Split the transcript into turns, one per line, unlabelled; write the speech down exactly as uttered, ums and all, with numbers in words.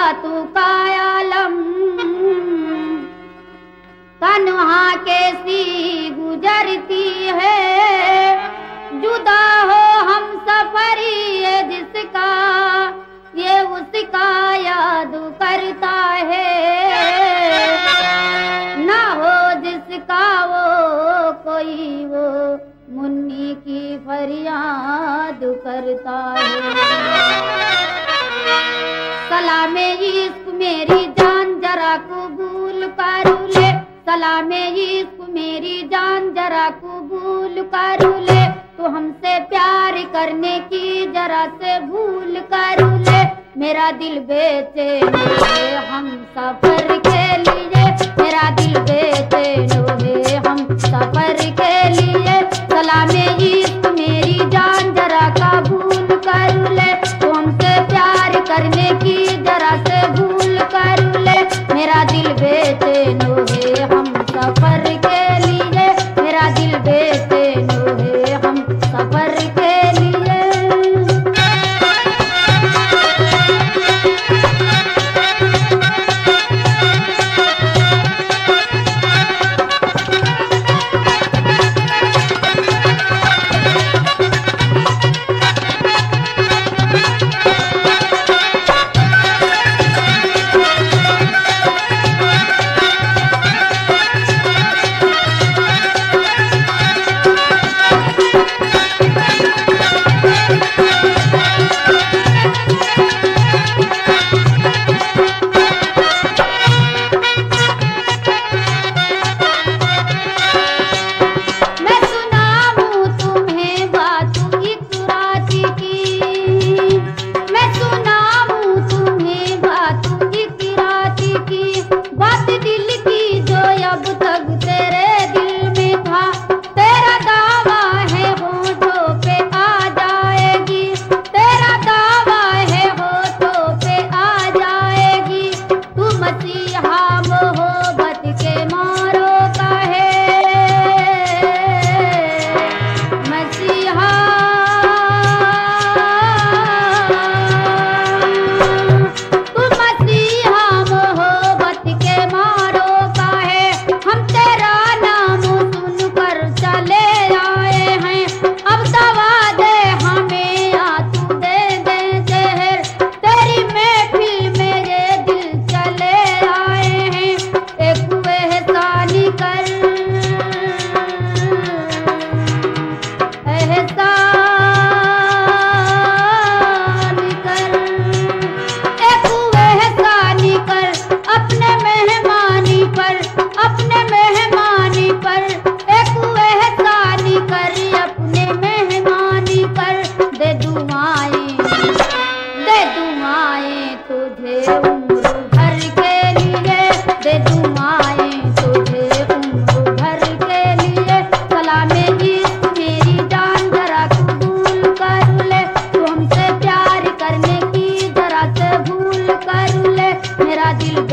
तू का आलम, तन्हा कैसी गुजरती है, जुदा हो हम सफरी ये जिसका, ये उसका याद करता है, ना हो जिसका वो कोई वो मुन्नी की फरियाद करता है। सलामे इश्क मेरी जान जरा कबूल कर ले, सलामे इश्क मेरी जान जरा कबूल कर ले, तो हमसे प्यार करने की जरा से भूल कर ले। मेरा दिल बेचैन है हम सफर के लिए, मेरा दिल बेचैन है हम सफर के लिए, सलामे इश्क मेरी जान जरा कबूल कर ले, तो हमसे प्यार करने की जरा से भूल कर ले। मेरा दिल बेचैन है हम सफर के लिए, मेरा दिल बेचैन है हम सफर के लिए। दिल